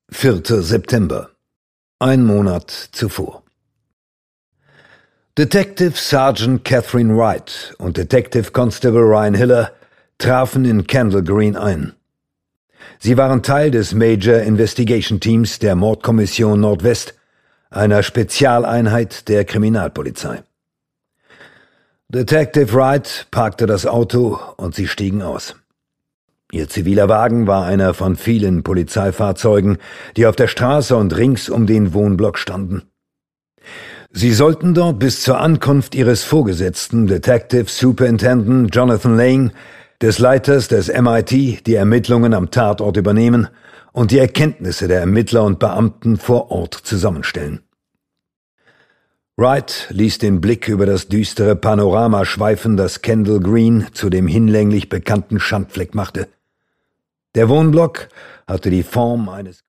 4. September. Ein Monat zuvor. Detective Sergeant Catherine Wright und Detective Constable Ryan Hiller trafen in Kensal Green ein. Sie waren Teil des Major Investigation Teams der Mordkommission Nordwest, einer Spezialeinheit der Kriminalpolizei. Detective Wright parkte das Auto und sie stiegen aus. Ihr ziviler Wagen war einer von vielen Polizeifahrzeugen, die auf der Straße und rings um den Wohnblock standen. Sie sollten dort bis zur Ankunft ihres Vorgesetzten, Detective Superintendent Jonathan Lane, des Leiters des MIT, die Ermittlungen am Tatort übernehmen und die Erkenntnisse der Ermittler und Beamten vor Ort zusammenstellen. Wright ließ den Blick über das düstere Panorama schweifen, das Kensal Green zu dem hinlänglich bekannten Schandfleck machte. Der Wohnblock hatte die Form eines